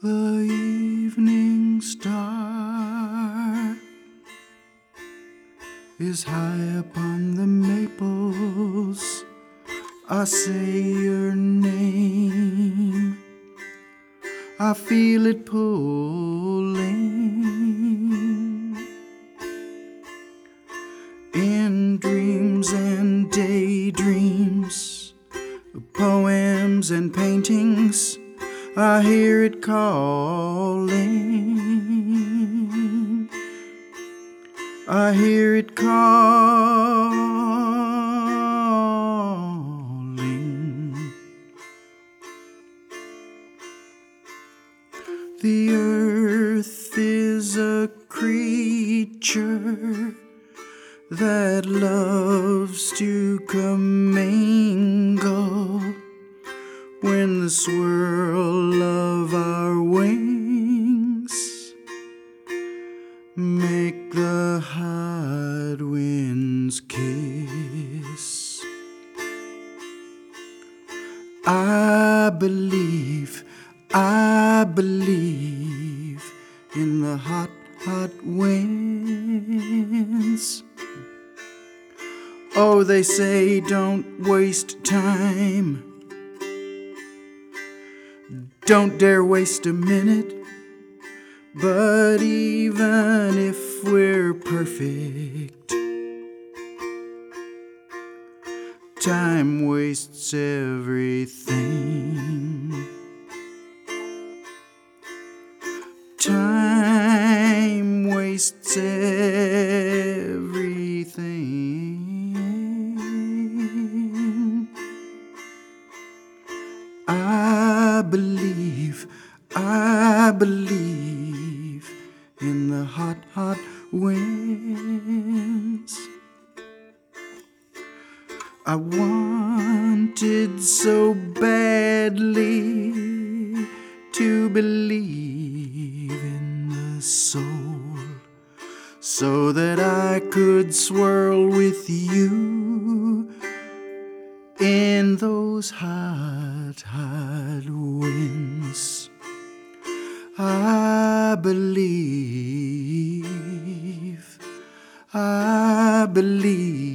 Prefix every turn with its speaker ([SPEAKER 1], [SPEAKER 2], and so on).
[SPEAKER 1] The evening star is high upon the maples. I say your name, I feel it pulling. In dreams and daydreams, poems and paintings, I hear it calling. I hear it calling. The earth is a creature that loves to commingle when the swirl of our wings make the hot winds kiss. I believe in the hot, hot winds. Oh, they say don't waste time, don't dare waste a minute. But even if we're perfect, time wastes everything. Time wastes everything. I believe in the hot, hot winds. I wanted so badly to believe in the soul, so that I could swirl with you in those hot, hot winds. I believe